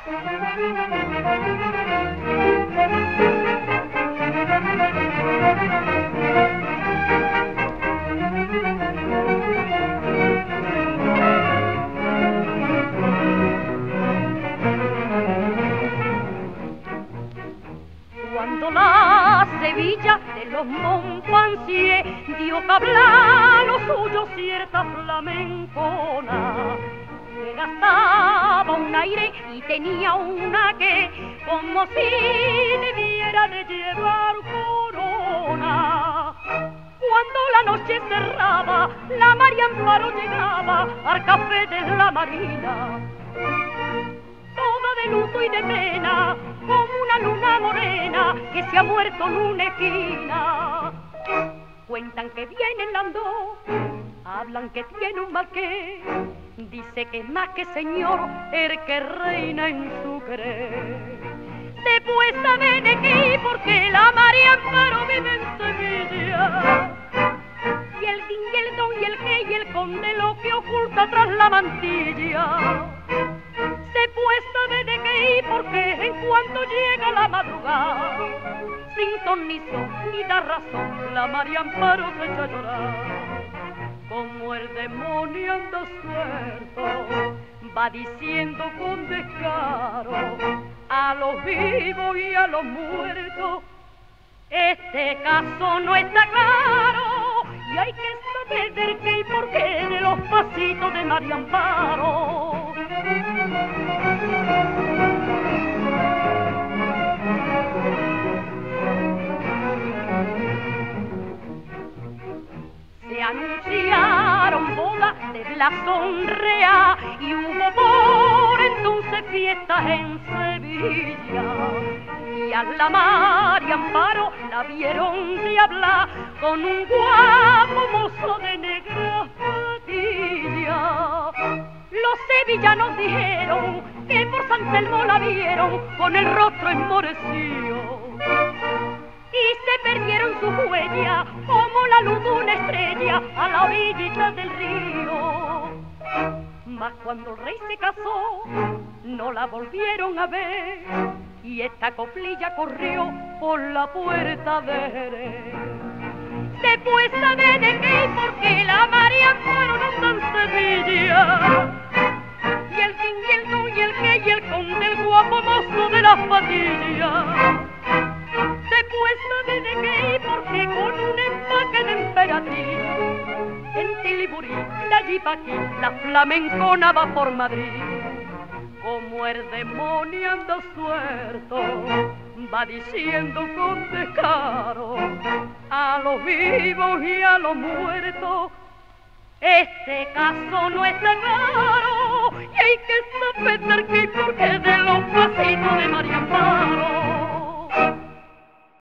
Cuando la Sevilla de los Montpensier dio que hablar lo suyo cierta flamencona, que gastaba un aire y tenía una que como si debiera de llevar corona. Cuando la noche cerraba, la María Amparo llegaba al café de la Marina, toda de luto y de pena, como una luna morena que se ha muerto en una esquina. Cuentan que viene el landó, hablan que tiene un marqués, dice que es más que señor el que reina en su querer. Después sabe de qué, porque la María Amparo vive en Sevilla, y el din y el don y el que y el conde lo que oculta tras la mantilla. Se pues sabe de qué y por qué en cuanto llega la madrugada, sin ton ni son ni da razón, la María Amparo se echa a llorar. Como el demonio anda suelto, va diciendo con descaro a los vivos y a los muertos, este caso no está claro, y hay que saber del qué y por qué de los pasitos de María Amparo. Se anunciaron bodas de blasón real y hubo por entonces fiestas en Sevilla, y a la María Amparo la vieron de hablar con un guapo mozo de negra patilla. Los sevillanos dijeron que por San Telmo la vieron con el rostro enmorecido, y se perdieron sus huellas como la luz de una estrella a la orillita del río. Mas cuando el rey se casó no la volvieron a ver, y esta coplilla corrió por la puerta de Jerez. Después sabe de qué y por qué la María Amparo no está en Sevilla, y el king y el don y el que y el conde el guapo mozo de las patillas. Después sabe de qué y por qué con un empaque de emperatriz en Tiliburí, de allí pa' aquí, la flamencona va por Madrid. Como el demonio anda suelto, va diciendo con descaro a los vivos y a los muertos, este caso no está claro, y hay que saber que